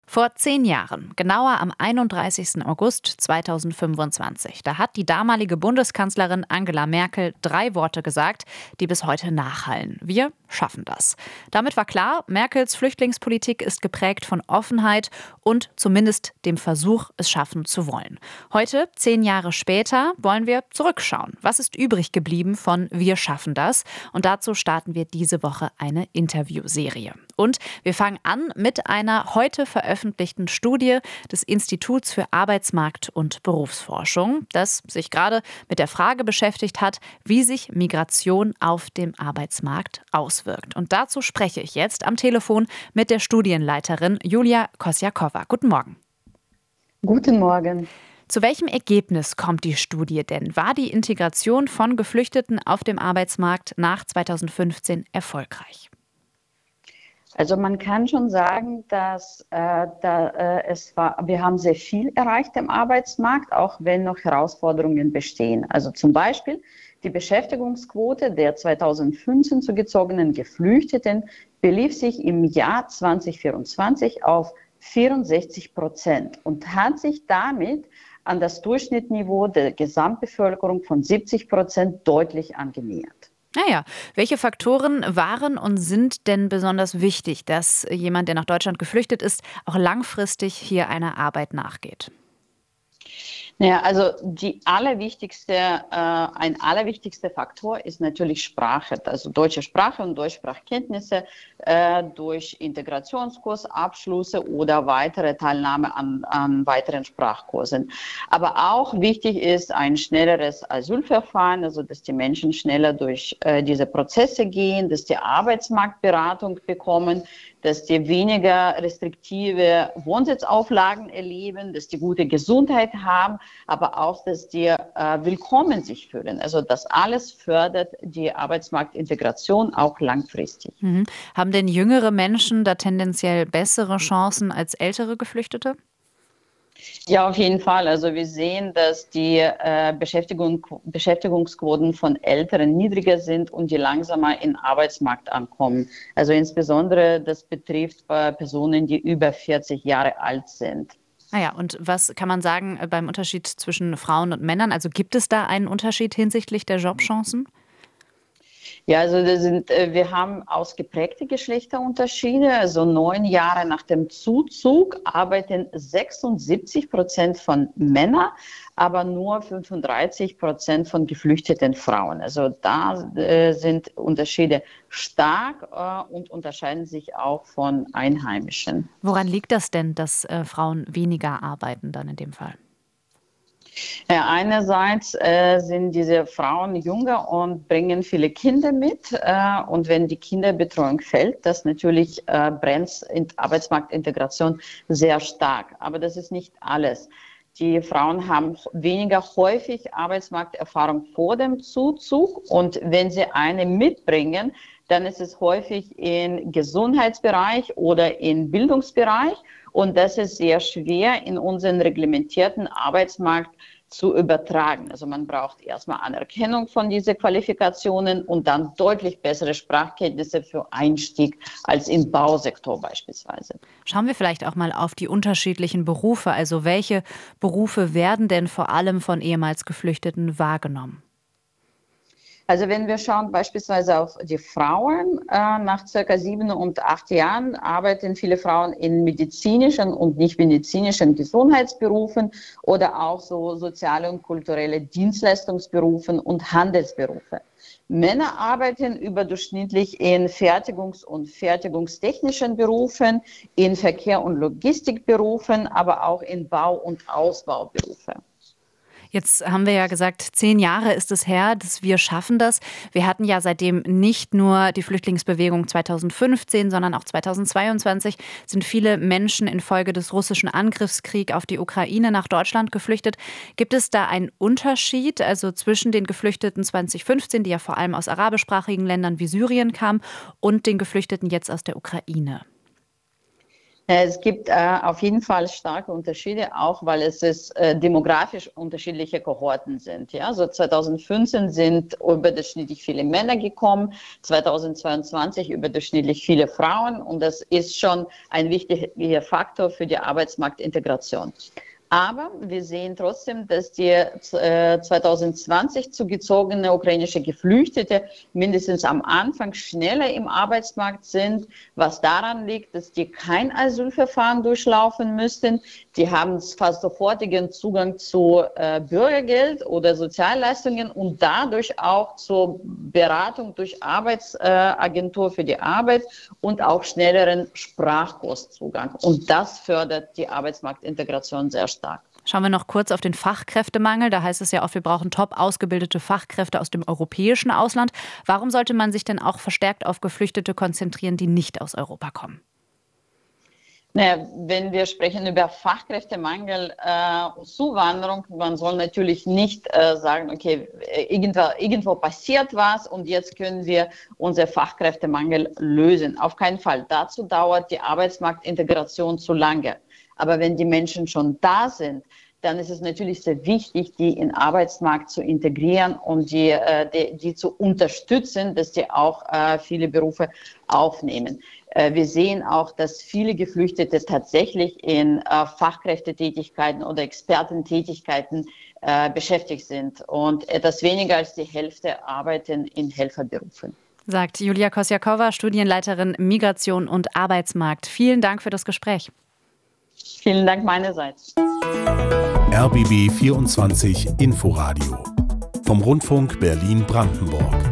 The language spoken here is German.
Vor 10 Jahren, genauer am 31. August 2025, da hat die damalige Bundeskanzlerin Angela Merkel 3 Worte gesagt, die bis heute nachhallen. Wir schaffen das. Damit war klar, Merkels Flüchtlingspolitik ist geprägt von Offenheit und zumindest dem Versuch, es schaffen zu wollen. Heute, 10 Jahre später, wollen wir zurückschauen. Was ist übrig geblieben von Wir schaffen das? Und dazu starten wir diese Woche eine Interviewserie. Und wir fangen an mit einer heute veröffentlichten Studie des Instituts für Arbeitsmarkt- und Berufsforschung, das sich gerade mit der Frage beschäftigt hat, wie sich Migration auf dem Arbeitsmarkt auswirkt. Und dazu spreche ich jetzt am Telefon mit der Studienleiterin Julia Kosjakova. Guten Morgen. Guten Morgen. Zu welchem Ergebnis kommt die Studie denn? War die Integration von Geflüchteten auf dem Arbeitsmarkt nach 2015 erfolgreich? Also man kann schon sagen, dass wir haben sehr viel erreicht im Arbeitsmarkt, auch wenn noch Herausforderungen bestehen. Also zum Beispiel die Beschäftigungsquote der 2015 zugezogenen Geflüchteten belief sich im Jahr 2024 auf 64% und hat sich damit an das Durchschnittsniveau der Gesamtbevölkerung von 70% deutlich angenähert. Naja, welche Faktoren waren und sind denn besonders wichtig, dass jemand, der nach Deutschland geflüchtet ist, auch langfristig hier einer Arbeit nachgeht? Naja, also ein allerwichtigster Faktor ist natürlich Sprache, also deutsche Sprache und Deutschsprachkenntnisse durch Integrationskursabschlüsse oder weitere Teilnahme an weiteren Sprachkursen. Aber auch wichtig ist ein schnelleres Asylverfahren, also dass die Menschen schneller durch diese Prozesse gehen, dass die Arbeitsmarktberatung bekommen, dass die weniger restriktive Wohnsitzauflagen erleben, dass die gute Gesundheit haben, aber auch, dass die willkommen sich fühlen. Also das alles fördert die Arbeitsmarktintegration auch langfristig. Haben denn jüngere Menschen da tendenziell bessere Chancen als ältere Geflüchtete? Ja, auf jeden Fall. Also wir sehen, dass die Beschäftigungsquoten von Älteren niedriger sind und die langsamer im Arbeitsmarkt ankommen. Also insbesondere das betrifft Personen, die über 40 Jahre alt sind. Naja, und was kann man sagen beim Unterschied zwischen Frauen und Männern? Also gibt es da einen Unterschied hinsichtlich der Jobchancen? Ja, also wir haben ausgeprägte Geschlechterunterschiede. Also 9 Jahre nach dem Zuzug arbeiten 76% von Männern, aber nur 35% von geflüchteten Frauen. Also da sind Unterschiede stark und unterscheiden sich auch von Einheimischen. Woran liegt das denn, dass Frauen weniger arbeiten dann in dem Fall? Ja, einerseits sind diese Frauen jünger und bringen viele Kinder mit. Und wenn die Kinderbetreuung fällt, das natürlich bremst Arbeitsmarktintegration sehr stark. Aber das ist nicht alles. Die Frauen haben weniger häufig Arbeitsmarkterfahrung vor dem Zuzug. Und wenn sie eine mitbringen, dann ist es häufig im Gesundheitsbereich oder im Bildungsbereich. Und das ist sehr schwer in unseren reglementierten Arbeitsmarkt zu übertragen. Also man braucht erstmal Anerkennung von diesen Qualifikationen und dann deutlich bessere Sprachkenntnisse für Einstieg als im Bausektor beispielsweise. Schauen wir vielleicht auch mal auf die unterschiedlichen Berufe. Also welche Berufe werden denn vor allem von ehemals Geflüchteten wahrgenommen? Also wenn wir schauen beispielsweise auf die Frauen, nach circa 7 und 8 Jahren arbeiten viele Frauen in medizinischen und nicht medizinischen Gesundheitsberufen oder auch so soziale und kulturelle Dienstleistungsberufen und Handelsberufe. Männer arbeiten überdurchschnittlich in Fertigungs- und fertigungstechnischen Berufen, in Verkehr- und Logistikberufen, aber auch in Bau- und Ausbauberufe. Jetzt haben wir ja gesagt, 10 Jahre ist es her, dass wir schaffen das. Wir hatten ja seitdem nicht nur die Flüchtlingsbewegung 2015, sondern auch 2022 sind viele Menschen infolge des russischen Angriffskriegs auf die Ukraine nach Deutschland geflüchtet. Gibt es da einen Unterschied, also zwischen den Geflüchteten 2015, die ja vor allem aus arabischsprachigen Ländern wie Syrien kamen, und den Geflüchteten jetzt aus der Ukraine? Es gibt auf jeden Fall starke Unterschiede, auch weil es demografisch unterschiedliche Kohorten sind. Ja? Also 2015 sind überdurchschnittlich viele Männer gekommen, 2022 überdurchschnittlich viele Frauen und das ist schon ein wichtiger Faktor für die Arbeitsmarktintegration. Aber wir sehen trotzdem, dass die 2020 zugezogene ukrainische Geflüchtete mindestens am Anfang schneller im Arbeitsmarkt sind, was daran liegt, dass die kein Asylverfahren durchlaufen müssten. Die haben fast sofortigen Zugang zu Bürgergeld oder Sozialleistungen und dadurch auch zur Beratung durch Arbeitsagentur für die Arbeit und auch schnelleren Sprachkurszugang. Und das fördert die Arbeitsmarktintegration sehr stark. Schauen wir noch kurz auf den Fachkräftemangel. Da heißt es ja oft, wir brauchen top ausgebildete Fachkräfte aus dem europäischen Ausland. Warum sollte man sich denn auch verstärkt auf Geflüchtete konzentrieren, die nicht aus Europa kommen? Naja, wenn wir sprechen über Fachkräftemangel, Zuwanderung, man soll natürlich nicht sagen, okay, irgendwo passiert was und jetzt können wir unseren Fachkräftemangel lösen. Auf keinen Fall. Dazu dauert die Arbeitsmarktintegration zu lange. Aber wenn die Menschen schon da sind, dann ist es natürlich sehr wichtig, die in den Arbeitsmarkt zu integrieren und die zu unterstützen, dass die auch viele Berufe aufnehmen. Wir sehen auch, dass viele Geflüchtete tatsächlich in Fachkräftetätigkeiten oder Expertentätigkeiten beschäftigt sind. Und etwas weniger als die Hälfte arbeiten in Helferberufen. Sagt Julia Kosjakova, Studienleiterin Migration und Arbeitsmarkt. Vielen Dank für das Gespräch. Vielen Dank meinerseits. RBB 24 Inforadio vom Rundfunk Berlin-Brandenburg.